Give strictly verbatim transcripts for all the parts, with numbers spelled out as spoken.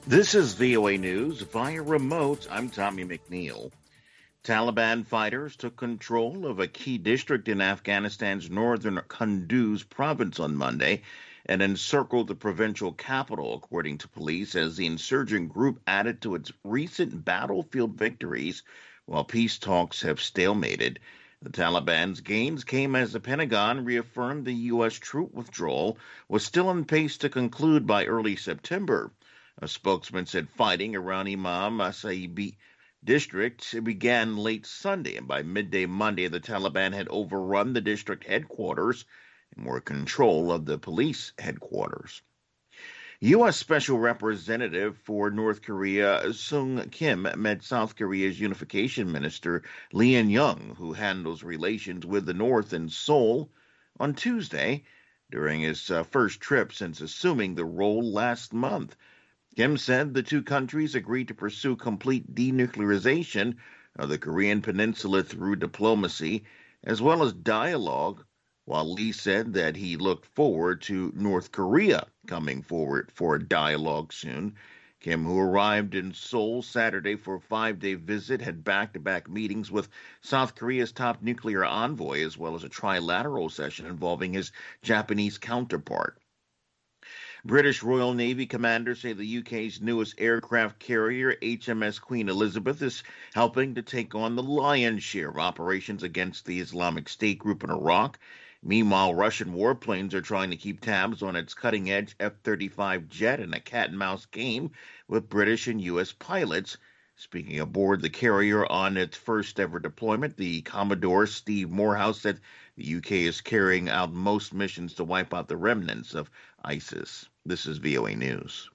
This is V O A News via remote. I'm Tommy McNeil. Taliban fighters took control of a key district in Afghanistan's northern Kunduz province on Monday and encircled the provincial capital, according to police, as the insurgent group added to its recent battlefield victories while peace talks have stalemated. The Taliban's gains came as the Pentagon reaffirmed the U S troop withdrawal was still on pace to conclude by early September. A spokesman said fighting around Imam Saibi district began late Sunday, and by midday Monday, the Taliban had overrun the district headquarters and were in control of the police headquarters. U S. Special Representative for North Korea Sung Kim met South Korea's Unification Minister Lee In-young, who handles relations with the North in Seoul, on Tuesday during his uh, first trip since assuming the role last month. Kim said the two countries agreed to pursue complete denuclearization of the Korean peninsula through diplomacy, as well as dialogue, while Lee said that he looked forward to North Korea coming forward for a dialogue soon. Kim, who arrived in Seoul Saturday for a five-day visit, had back-to-back meetings with South Korea's top nuclear envoy, as well as a trilateral session involving his Japanese counterpart. British Royal Navy commanders say the U K's newest aircraft carrier, H M S Queen Elizabeth, is helping to take on the lion's share of operations against the Islamic State group in Iraq. Meanwhile, Russian warplanes are trying to keep tabs on its cutting-edge F thirty-five jet in a cat-and-mouse game with British and U S pilots. Speaking aboard the carrier on its first-ever deployment, the Commodore Steve Morehouse said the U K is carrying out most missions to wipe out the remnants of ISIS. This is V O A News.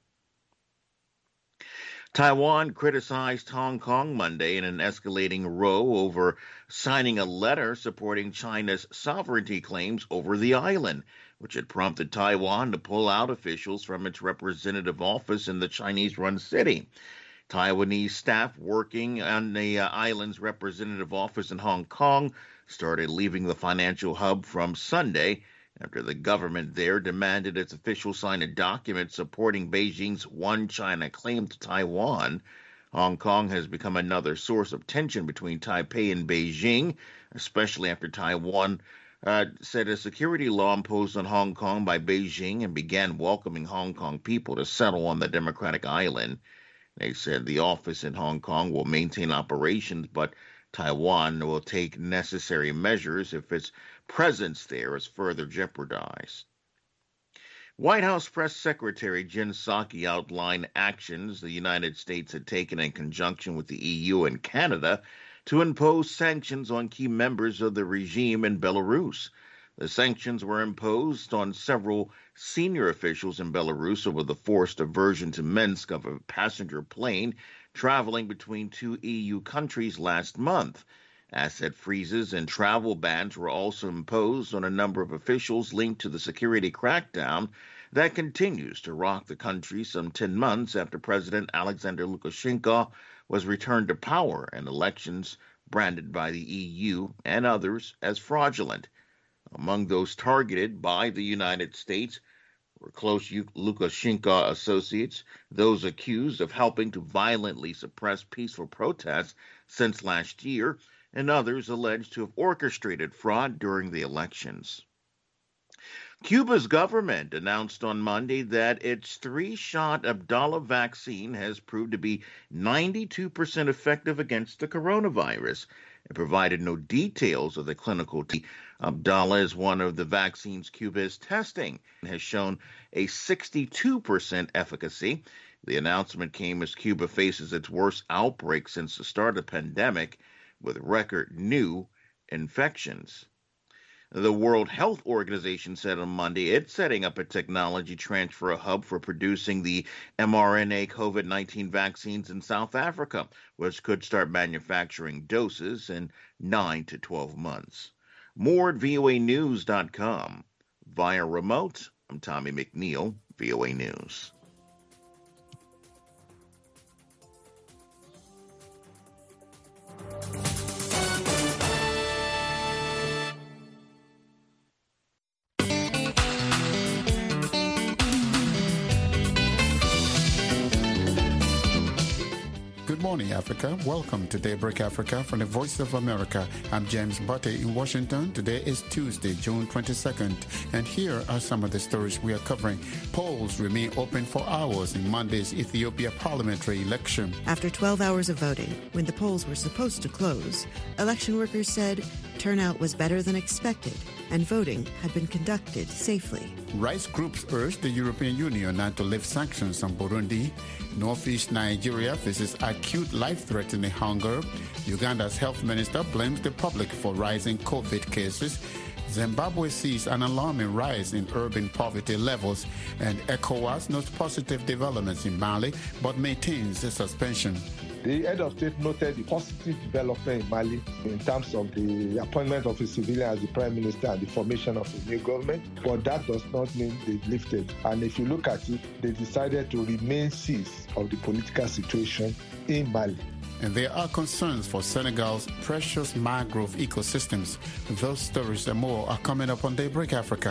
Taiwan criticized Hong Kong Monday in an escalating row over signing a letter supporting China's sovereignty claims over the island, which had prompted Taiwan to pull out officials from its representative office in the Chinese-run city. Taiwanese staff working on the uh, island's representative office in Hong Kong started leaving the financial hub from Sunday after the government there demanded its officials sign a document supporting Beijing's One China claim to Taiwan. Hong Kong has become another source of tension between Taipei and Beijing, especially after Taiwan uh, said a security law imposed on Hong Kong by Beijing and began welcoming Hong Kong people to settle on the democratic island. They said the office in Hong Kong will maintain operations, but Taiwan will take necessary measures if its presence there is further jeopardized. White House Press Secretary Jen Psaki outlined actions the United States had taken in conjunction with the E U and Canada to impose sanctions on key members of the regime in Belarus. The sanctions were imposed on several senior officials in Belarus over the forced diversion to Minsk of a passenger plane traveling between two E U countries last month. Asset freezes and travel bans were also imposed on a number of officials linked to the security crackdown that continues to rock the country some ten months after President Alexander Lukashenko was returned to power in elections branded by the E U and others as fraudulent. Among those targeted by the United States were close Lukashenko associates, those accused of helping to violently suppress peaceful protests since last year, and others alleged to have orchestrated fraud during the elections. Cuba's government announced on Monday that its three-shot Abdala vaccine has proved to be ninety-two percent effective against the coronavirus. It provided no details of the clinical trial. Abdala is one of the vaccines Cuba is testing and has shown a sixty-two percent efficacy. The announcement came as Cuba faces its worst outbreak since the start of the pandemic, with record new infections. The World Health Organization said on Monday it's setting up a technology transfer hub for producing the mRNA COVID nineteen vaccines in South Africa, which could start manufacturing doses in nine to twelve months. More at V O A news dot com. Via remote, I'm Tommy McNeil, V O A News. morning, Africa. Welcome to Daybreak Africa from the Voice of America. I'm James Butte in Washington. Today is Tuesday, June twenty-second, and here are some of the stories we are covering. Polls remain open for hours in Monday's Ethiopia parliamentary election. After twelve hours of voting, when the polls were supposed to close, election workers said turnout was better than expected and voting had been conducted safely. Rights groups urged the European Union not to lift sanctions on Burundi. Northeast Nigeria faces acute life-threatening hunger. Uganda's health minister blames the public for rising COVID cases. Zimbabwe sees an alarming rise in urban poverty levels, and ECOWAS notes positive developments in Mali but maintains a suspension. The head of state noted the positive development in Mali in terms of the appointment of a civilian as the prime minister and the formation of a new government, but that does not mean they've lifted. And if you look at it, they decided to remain seized of the political situation in Mali. And there are concerns for Senegal's precious mangrove ecosystems. Those stories and more are coming up on Daybreak Africa.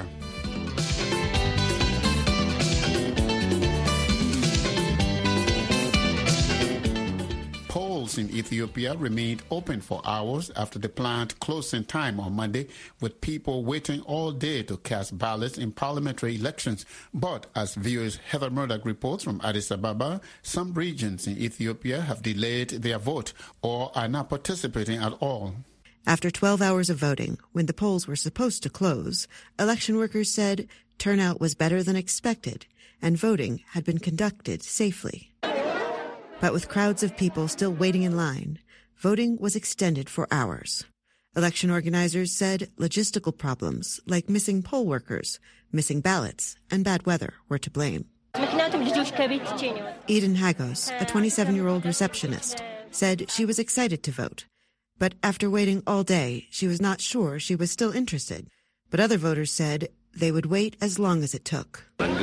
Polls in Ethiopia remained open for hours after the planned closing time on Monday, with people waiting all day to cast ballots in parliamentary elections. But as V O A's Heather Murdoch reports from Addis Ababa, some regions in Ethiopia have delayed their vote or are not participating at all. After twelve hours of voting, when the polls were supposed to close, election workers said turnout was better than expected and voting had been conducted safely. But with crowds of people still waiting in line, voting was extended for hours. Election organizers said logistical problems like missing poll workers, missing ballots, and bad weather were to blame. Eden Hagos, a twenty-seven-year-old receptionist, said she was excited to vote. But after waiting all day, she was not sure she was still interested. But other voters said they would wait as long as it took.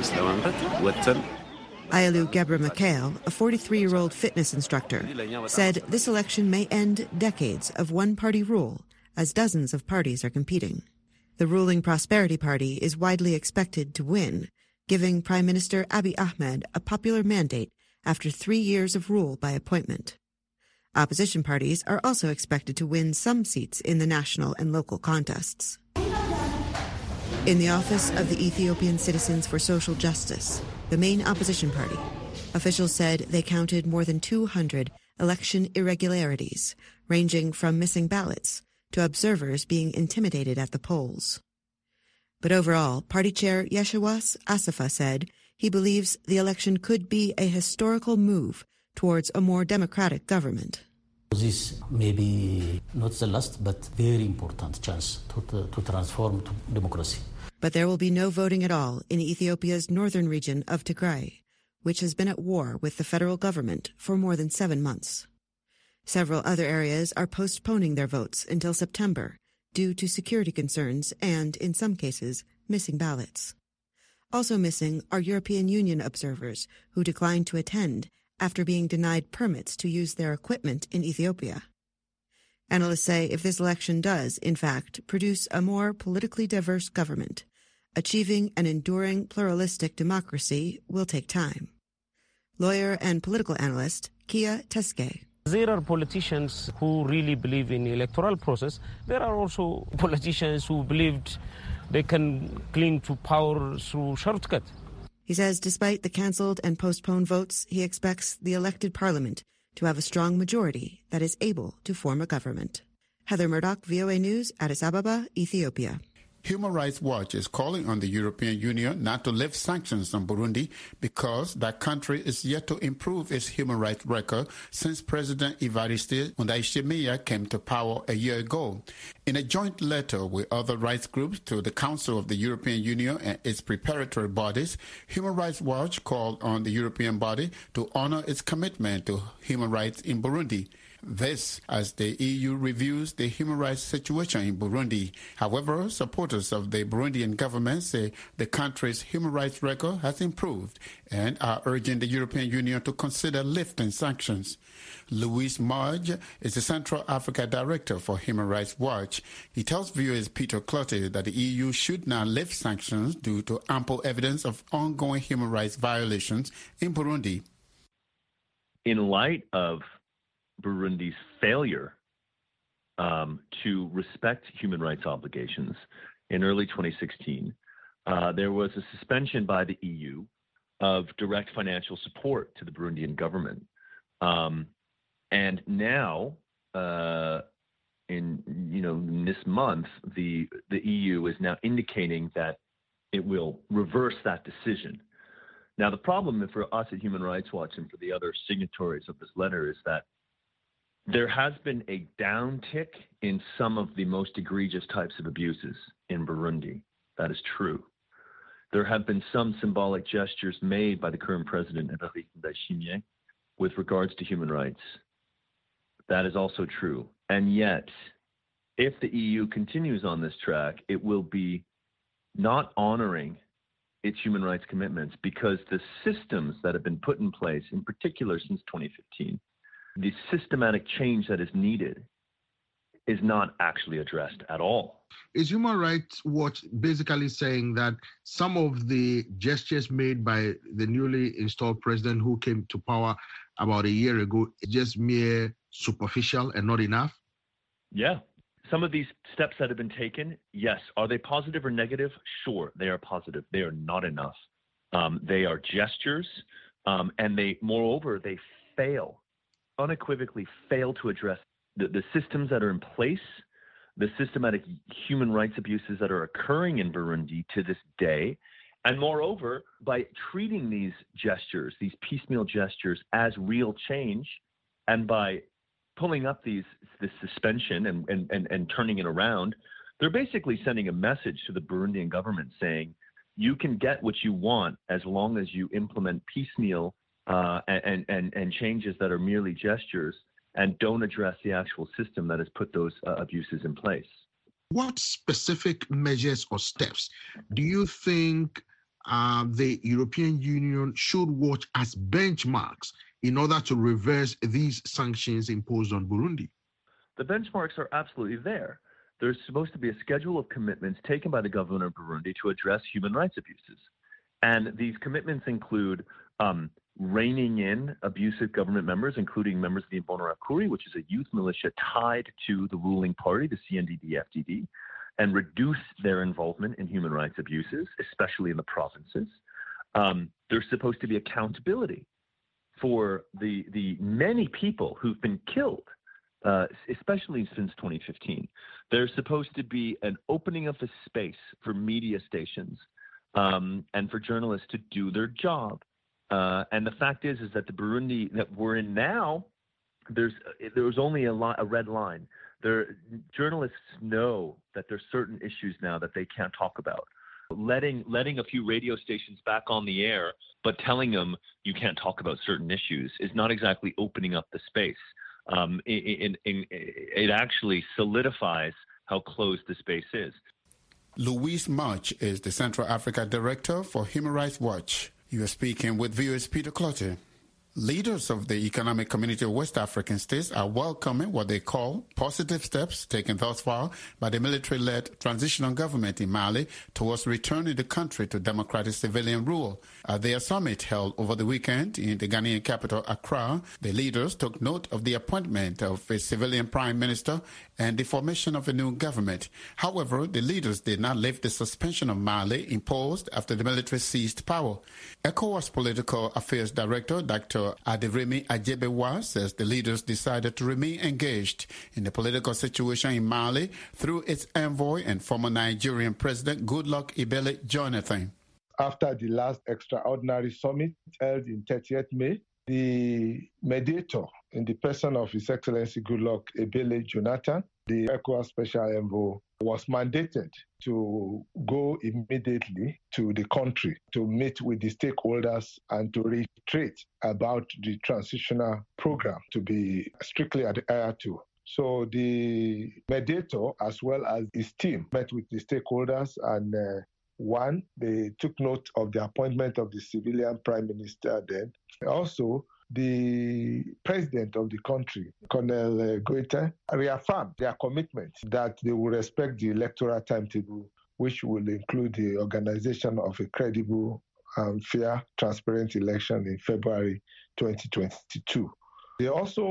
Ayalu Gebra Mikhail, a forty-three-year-old fitness instructor, said this election may end decades of one-party rule as dozens of parties are competing. The ruling Prosperity Party is widely expected to win, giving Prime Minister Abiy Ahmed a popular mandate after three years of rule by appointment. Opposition parties are also expected to win some seats in the national and local contests. In the office of the Ethiopian Citizens for Social Justice, the main opposition party, officials said they counted more than two hundred election irregularities, ranging from missing ballots to observers being intimidated at the polls. But overall, party chair Yeshawas Asafa said he believes the election could be a historical move towards a more democratic government. This may be not the last, but very important chance to, to, to transform to democracy. But there will be no voting at all in Ethiopia's northern region of Tigray, which has been at war with the federal government for more than seven months. Several other areas are postponing their votes until September due to security concerns and, in some cases, missing ballots. Also missing are European Union observers who declined to attend after being denied permits to use their equipment in Ethiopia. Analysts say if this election does, in fact, produce a more politically diverse government, achieving an enduring pluralistic democracy will take time. Lawyer and political analyst Kia Teske. There are politicians who really believe in the electoral process. There are also politicians who believed they can cling to power through shortcut. He says despite the cancelled and postponed votes, he expects the elected parliament to have a strong majority that is able to form a government. Heather Murdoch, V O A News, Addis Ababa, Ethiopia. Human Rights Watch is calling on the European Union not to lift sanctions on Burundi because that country is yet to improve its human rights record since President Evariste Ndayishimiye came to power a year ago. In a joint letter with other rights groups to the Council of the European Union and its preparatory bodies, Human Rights Watch called on the European body to honor its commitment to human rights in Burundi. This as the E U reviews the human rights situation in Burundi. However, supporters of the Burundian government say the country's human rights record has improved and are urging the European Union to consider lifting sanctions. Luis Marge is the Central Africa Director for Human Rights Watch. He tells V O A's Peter Clottey that the E U should not lift sanctions due to ample evidence of ongoing human rights violations in Burundi. In light of Burundi's failure um, to respect human rights obligations in early twenty sixteen, uh, there was a suspension by the E U of direct financial support to the Burundian government. Um, and now, uh, in you know in this month, the the E U is now indicating that it will reverse that decision. Now, the problem for us at Human Rights Watch and for the other signatories of this letter is that there has been a downtick in some of the most egregious types of abuses in Burundi. That is true. There have been some symbolic gestures made by the current president, Evariste Ndayishimiye, with regards to human rights. That is also true. And yet, if the E U continues on this track, it will be not honoring its human rights commitments because the systems that have been put in place, in particular since twenty fifteen, the systematic change that is needed is not actually addressed at all. Is Human Rights Watch basically saying that some of the gestures made by the newly installed president who came to power about a year ago is just mere superficial and not enough? Yeah. Some of these steps that have been taken, yes. Are they positive or negative? Sure, they are positive. They are not enough. Um, they are gestures, um, and they, moreover, they fail, unequivocally fail to address the, the systems that are in place, the systematic human rights abuses that are occurring in Burundi to this day. And moreover, by treating these gestures, these piecemeal gestures, as real change, and by pulling up these this suspension and, and, and, and turning it around, they're basically sending a message to the Burundian government saying, you can get what you want as long as you implement piecemeal uh, and, and, and changes that are merely gestures and don't address the actual system that has put those uh, abuses in place. What specific measures or steps do you think uh, the European Union should watch as benchmarks in order to reverse these sanctions imposed on Burundi? The benchmarks are absolutely there. There's supposed to be a schedule of commitments taken by the government of Burundi to address human rights abuses. And these commitments include um, reining in abusive government members, including members of the Imbonerakure, which is a youth militia tied to the ruling party, the C N D D F D D, and reduce their involvement in human rights abuses, especially in the provinces. Um, there's supposed to be accountability for the the many people who've been killed, uh, especially since twenty fifteen. There's supposed to be an opening of a space for media stations um, and for journalists to do their job. Uh, and the fact is, is that the Burundi that we're in now, there's there's only a, li- a red line. There, journalists know that there's certain issues now that they can't talk about. Letting letting a few radio stations back on the air, but telling them you can't talk about certain issues is not exactly opening up the space. Um, in, in, in, it actually solidifies how closed the space is. Louise March is the Central Africa Director for Human Rights Watch. You are speaking with V O A's Peter Clottey. Leaders of the Economic Community of West African States are welcoming what they call positive steps taken thus far by the military-led transitional government in Mali towards returning the country to democratic civilian rule. At their summit held over the weekend in the Ghanaian capital, Accra, the leaders took note of the appointment of a civilian prime minister and the formation of a new government. However, the leaders did not lift the suspension of Mali imposed after the military seized power. ECOWAS Political Affairs Director, Doctor Aderemi Ajebewa, says the leaders decided to remain engaged in the political situation in Mali through its envoy and former Nigerian President Goodluck Ebele Jonathan. After the last extraordinary summit held in thirtieth May, the mediator in the person of His Excellency Goodluck Ebele Jonathan, the ECOWAS Special Envoy, was mandated to go immediately to the country to meet with the stakeholders and to reiterate about the transitional program to be strictly adhered to. So the mediator, as well as his team, met with the stakeholders and uh, one, they took note of the appointment of the civilian prime minister then. Also, the president of the country, Colonel uh, Goita, reaffirmed their commitment that they will respect the electoral timetable, which will include the organization of a credible and fair, transparent election in February twenty twenty-two. They also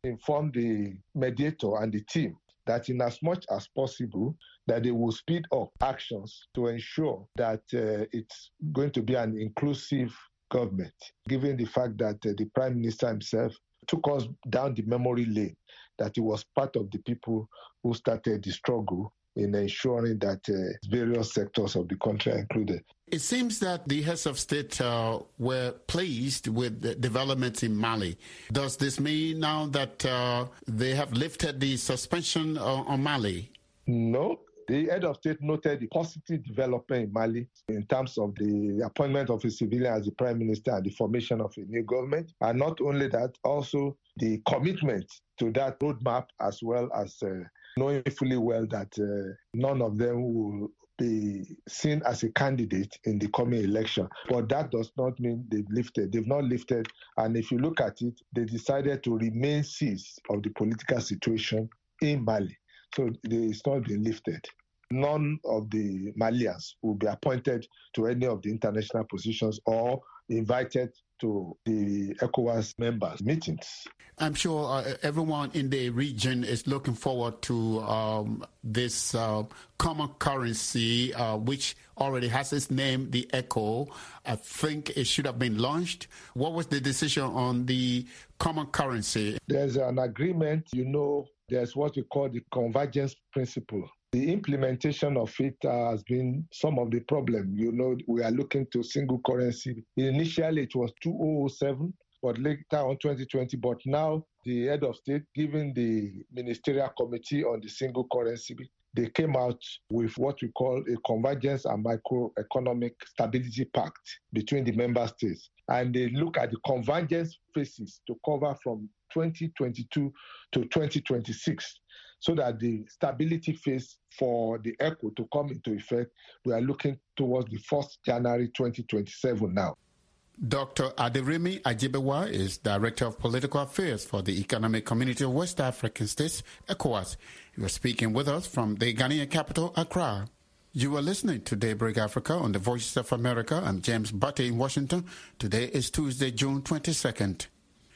informed the mediator and the team that in as much as possible, that they will speed up actions to ensure that uh, it's going to be an inclusive government, given the fact that uh, the Prime Minister himself took us down the memory lane, that he was part of the people who started the struggle in ensuring that uh, various sectors of the country are included. It seems that the heads of state uh, were pleased with the developments in Mali. Does this mean now that uh, they have lifted the suspension on, on Mali? No. The head of state noted the positive development in Mali in terms of the appointment of a civilian as the prime minister and the formation of a new government. And not only that, also the commitment to that roadmap, as well as uh, knowing fully well that uh, none of them will be seen as a candidate in the coming election. But that does not mean they've lifted. They've not lifted. And if you look at it, they decided to remain seized of the political situation in Mali. So it's not been lifted. None of the Malians will be appointed to any of the international positions or invited to the ECOWAS members' meetings. I'm sure uh, everyone in the region is looking forward to um, this uh, common currency, uh, which already has its name, the ECHO. I think it should have been launched. What was the decision on the common currency? There's an agreement, you know, there's what we call the convergence principle. The implementation of it uh, has been some of the problem. You know, we are looking to single currency. Initially, it was two thousand seven, but later on twenty twenty. But now, the head of state, given the ministerial committee on the single currency, they came out with what we call a convergence and microeconomic stability pact between the member states. And they look at the convergence phases to cover from twenty twenty-two to twenty twenty-six, so that the stability phase for the ECHO to come into effect, we are looking towards the first of January twenty twenty-seven now. Doctor Aderemi Ajibewa is Director of Political Affairs for the Economic Community of West African States, ECOWAS. He was speaking with us from the Ghanaian capital, Accra. You are listening to Daybreak Africa on the Voices of America. I'm James Butte in Washington. Today is Tuesday, June twenty-second.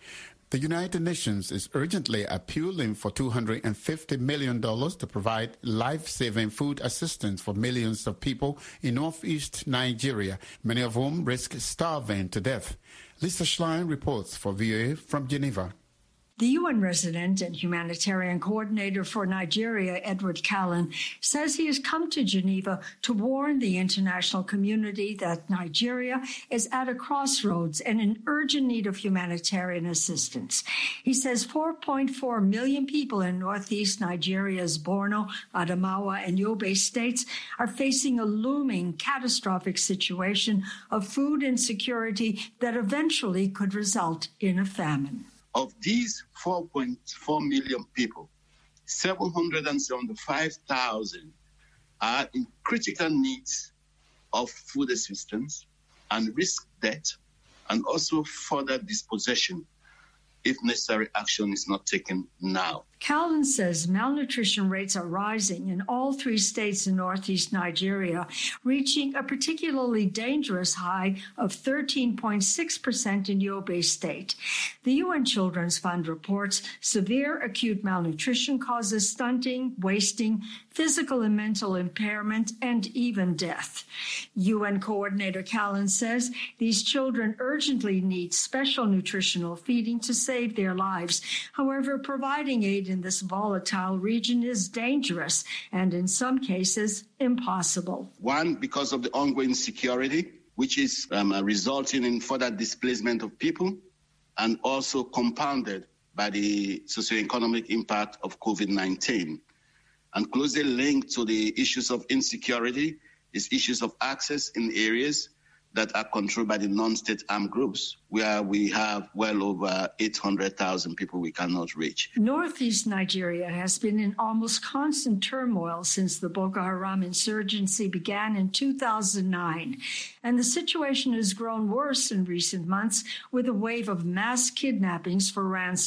The United Nations is urgently appealing for two hundred fifty million dollars to provide life-saving food assistance for millions of people in northeast Nigeria, many of whom risk starving to death. Lisa Schlein reports for V O A from Geneva. The U N resident and humanitarian coordinator for Nigeria, Edward Callan, says he has come to Geneva to warn the international community that Nigeria is at a crossroads and in urgent need of humanitarian assistance. He says four point four million people in northeast Nigeria's Borno, Adamawa, and Yobe states are facing a looming catastrophic situation of food insecurity that eventually could result in a famine. Of these four point four million people, seven hundred seventy-five thousand are in critical needs of food assistance and risk death and also further dispossession if necessary action is not taken now. Callan says malnutrition rates are rising in all three states in northeast Nigeria, reaching a particularly dangerous high of thirteen point six percent in Yobe State. The U N Children's Fund reports severe acute malnutrition causes stunting, wasting, physical and mental impairment, and even death. U N Coordinator Callan says these children urgently need special nutritional feeding to save their lives. However, providing aid in this volatile region is dangerous and in some cases impossible. One, because of the ongoing security, which is um, resulting in further displacement of people, and also compounded by the socioeconomic impact of COVID nineteen. And closely linked to the issues of insecurity is issues of access in areas that are controlled by the non-state armed groups, where we have well over eight hundred thousand people we cannot reach. Northeast Nigeria has been in almost constant turmoil since the Boko Haram insurgency began in two thousand nine, and the situation has grown worse in recent months with a wave of mass kidnappings for ransom.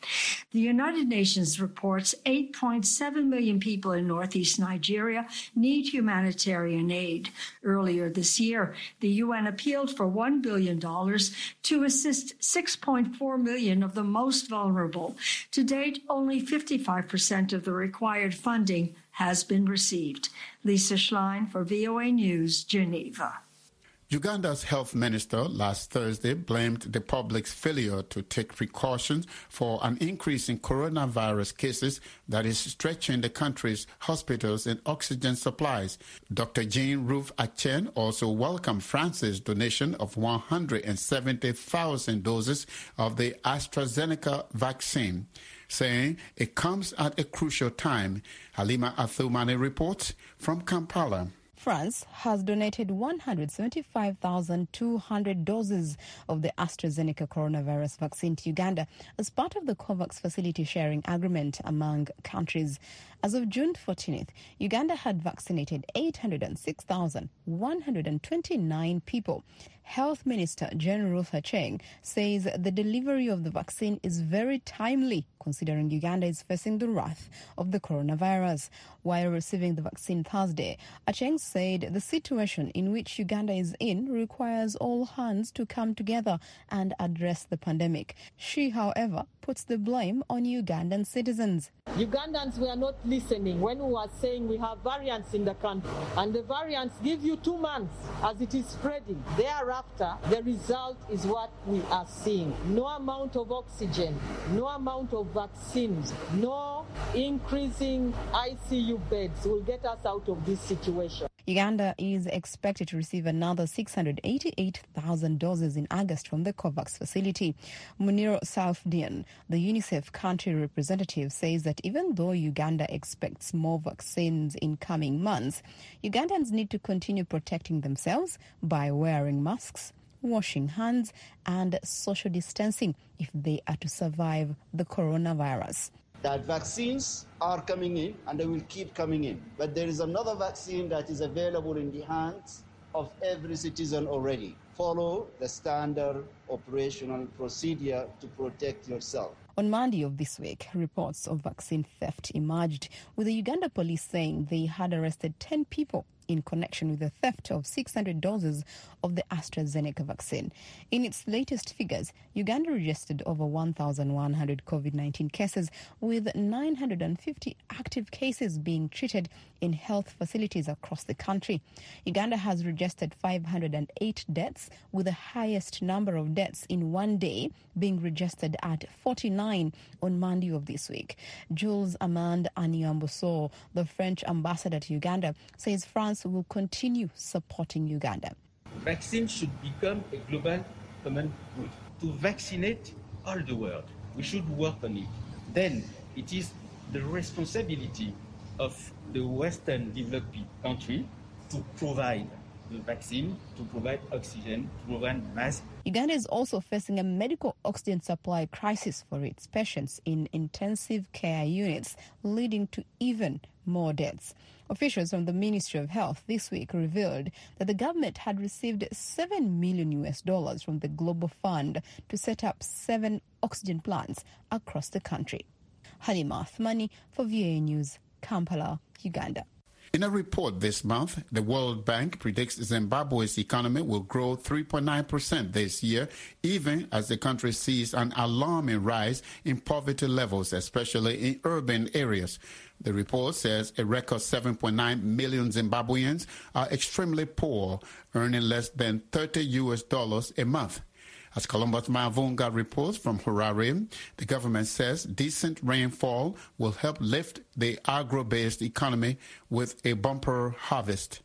The United Nations reports eight point seven million people in northeast Nigeria need humanitarian aid. Earlier this year, the U N appealed for one billion dollars to assist six point four million of the most vulnerable. To date, only fifty-five percent of the required funding has been received. Lisa Schlein for V O A News, Geneva. Uganda's health minister last Thursday blamed the public's failure to take precautions for an increase in coronavirus cases that is stretching the country's hospitals and oxygen supplies. Doctor Jean Ruth Achen also welcomed France's donation of one hundred seventy thousand doses of the AstraZeneca vaccine, saying it comes at a crucial time. Halima Athumani reports from Kampala. France has donated one hundred seventy-five thousand two hundred doses of the AstraZeneca coronavirus vaccine to Uganda as part of the COVAX facility sharing agreement among countries. As of June fourteenth, Uganda had vaccinated eight hundred six thousand one hundred twenty-nine people. Health Minister Jane Ruth Aceng says the delivery of the vaccine is very timely, considering Uganda is facing the wrath of the coronavirus. While receiving the vaccine Thursday, Aceng said the situation in which Uganda is in requires all hands to come together and address the pandemic. She, however, puts the blame on Ugandan citizens. Ugandans were not listening when we were saying we have variants in the country, and the variants give you two months as it is spreading. Thereafter, the result is what we are seeing. No amount of oxygen, no amount of vaccines, no increasing I C U beds will get us out of this situation. Uganda is expected to receive another six hundred eighty-eight thousand doses in August from the COVAX facility. Munir Saufdian, the UNICEF country representative, says that even though Uganda expects more vaccines in coming months, Ugandans need to continue protecting themselves by wearing masks, washing hands and social distancing if they are to survive the coronavirus. That vaccines are coming in and they will keep coming in. But there is another vaccine that is available in the hands of every citizen already. Follow the standard operational procedure to protect yourself. On Monday of this week, reports of vaccine theft emerged, with the Uganda police saying they had arrested ten people in connection with the theft of six hundred doses of the AstraZeneca vaccine. In its latest figures, Uganda registered over one thousand one hundred COVID nineteen cases, with nine hundred fifty active cases being treated in health facilities across the country. Uganda has registered five hundred eight deaths, with the highest number of deaths in one day being registered at forty-nine on Monday of this week. Jules Amand Anyamboso, the French ambassador to Uganda, says France will continue supporting Uganda. Vaccine should become a global common good. To vaccinate all the world, we should work on it. Then it is the responsibility of the Western developed country to provide the vaccine, to provide oxygen, to provide masks. Uganda is also facing a medical oxygen supply crisis for its patients in intensive care units, leading to even more deaths. Officials from the Ministry of Health this week revealed that the government had received seven million U S dollars from the Global Fund to set up seven oxygen plants across the country. Halima Athmani for V O A News, Kampala, Uganda. In a report this month, the World Bank predicts Zimbabwe's economy will grow three point nine percent this year, even as the country sees an alarming rise in poverty levels, especially in urban areas. The report says a record seven point nine million Zimbabweans are extremely poor, earning less than thirty U S dollars a month. As Columbus Mavunga reports from Harare, the government says decent rainfall will help lift the agro-based economy with a bumper harvest.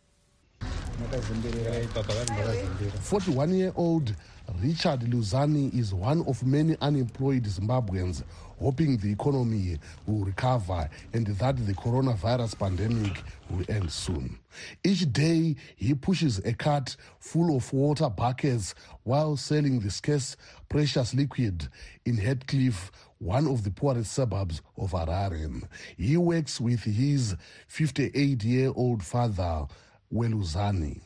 forty-one-year-old Richard Luzani is one of many unemployed Zimbabweans hoping the economy will recover and that the coronavirus pandemic will end soon. Each day, he pushes a cart full of water buckets while selling the scarce precious liquid in Heathcliff, one of the poorest suburbs of Harare. He works with his fifty-eight-year-old father, Weluzani.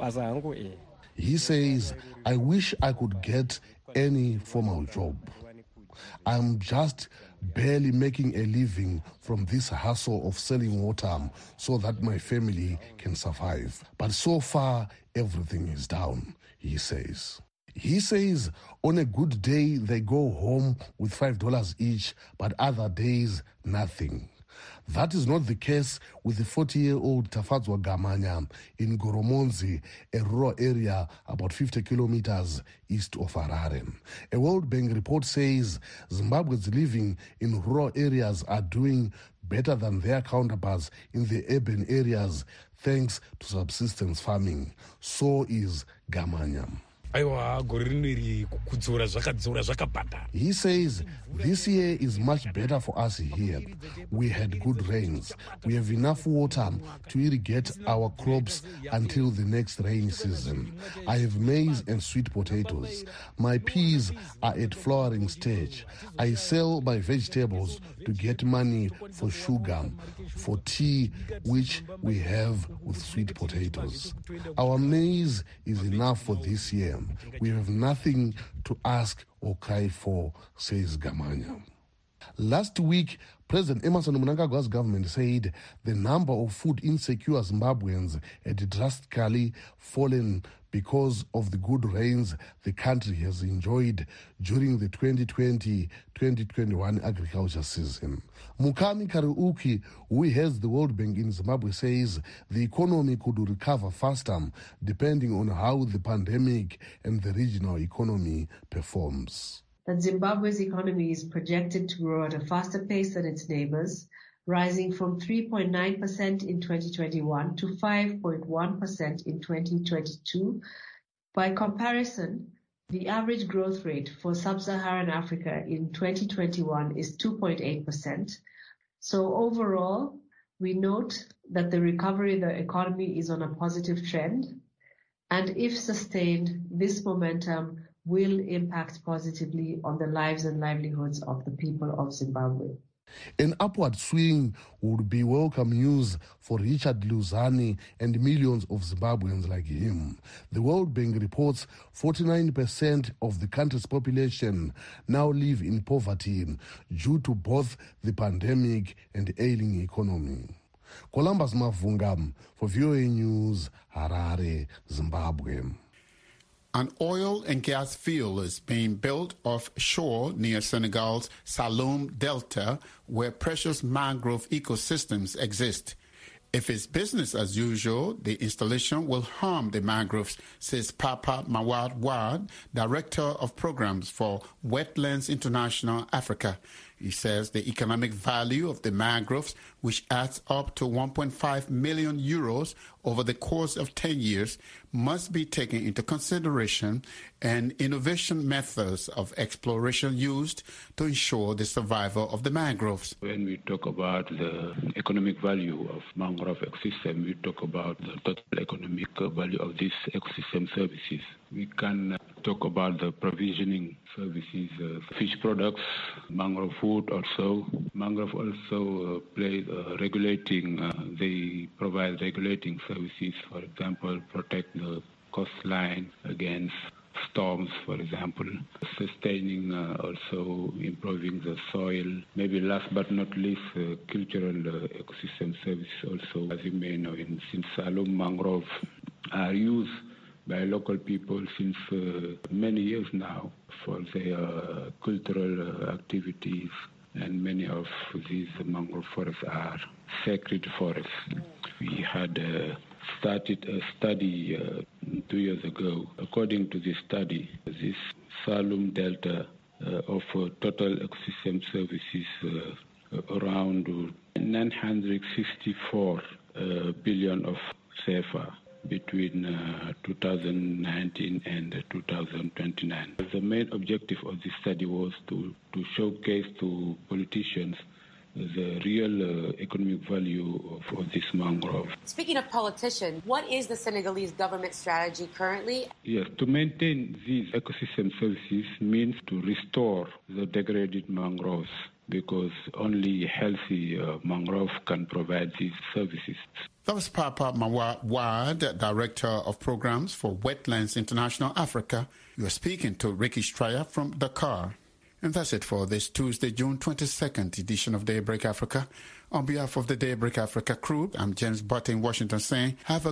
He says, I wish I could get any formal job. I'm just barely making a living from this hustle of selling water so that my family can survive. But so far, everything is down, he says. He says on a good day, they go home with five dollars each, but other days, nothing. That is not the case with the forty-year-old Tafadzwa Gamanya in Goromonzi, a rural area about fifty kilometers east of Harare. A World Bank report says Zimbabweans living in rural areas are doing better than their counterparts in the urban areas thanks to subsistence farming. So is Gamanya. He says this year is much better for us here. We had good rains. We have enough water to irrigate our crops until the next rainy season. I have maize and sweet potatoes. My peas are at flowering stage. I sell my vegetables to get money for sugar, for tea, which we have with sweet potatoes. Our maize is enough for this year. We have nothing to ask or cry for, says Gamanya. Last week, President Emmerson Mnangagwa's government said the number of food insecure Zimbabweans had drastically fallen because of the good rains the country has enjoyed during the twenty twenty twenty twenty-one agriculture season. Mukami Kariuki, who heads the World Bank in Zimbabwe, says the economy could recover faster depending on how the pandemic and the regional economy performs. That Zimbabwe's economy is projected to grow at a faster pace than its neighbors, rising from three point nine percent in twenty twenty-one to five point one percent in twenty twenty-two. By comparison, the average growth rate for sub-Saharan Africa in twenty twenty-one is two point eight percent. So overall, we note that the recovery of the economy is on a positive trend, and if sustained, this momentum will impact positively on the lives and livelihoods of the people of Zimbabwe. An upward swing would be welcome news for Richard Luzani and millions of Zimbabweans like him. The World Bank reports forty-nine percent of the country's population now live in poverty due to both the pandemic and ailing economy. Columbus Mavungam for V O A News, Harare, Zimbabwe. An oil and gas field is being built offshore near Senegal's Saloum Delta, where precious mangrove ecosystems exist. If it's business as usual, the installation will harm the mangroves, says Papa Mawad Wad, Director of Programs for Wetlands International Africa. He says the economic value of the mangroves, which adds up to one point five million euros over the course of ten years, must be taken into consideration, and innovation methods of exploration used to ensure the survival of the mangroves. When we talk about the economic value of mangrove ecosystem, we talk about the total economic value of these ecosystem services. We can talk about the provisioning services, uh, fish products, mangrove food also. Mangrove also uh, play uh, regulating, uh, they provide regulating services, for example, protect the coastline against storms, for example, sustaining, uh, also improving the soil. Maybe last but not least, uh, cultural uh, ecosystem services also. As you may know, in Saloum, mangrove are used by local people since uh, many years now for their uh, cultural uh, activities, and many of these mangrove forests are sacred forests. We had uh, started a study uh, two years ago. According to this study, this Saloum Delta uh, offer total ecosystem services uh, around nine hundred fifty-four uh, billion of C F A between uh, two thousand nineteen and uh, two thousand twenty-nine. The main objective of this study was to, to showcase to politicians the real uh, economic value of, of this mangrove. Speaking of politicians, what is the Senegalese government strategy currently? Yes, to maintain these ecosystem services means to restore the degraded mangroves, because only healthy uh, mangrove can provide these services. That was Papa Mawad, Director of Programs for Wetlands International Africa. You are speaking to Ricky Straya from Dakar. And that's it for this Tuesday, June twenty-second edition of Daybreak Africa. On behalf of the Daybreak Africa crew, I'm James Butt in Washington saying, have a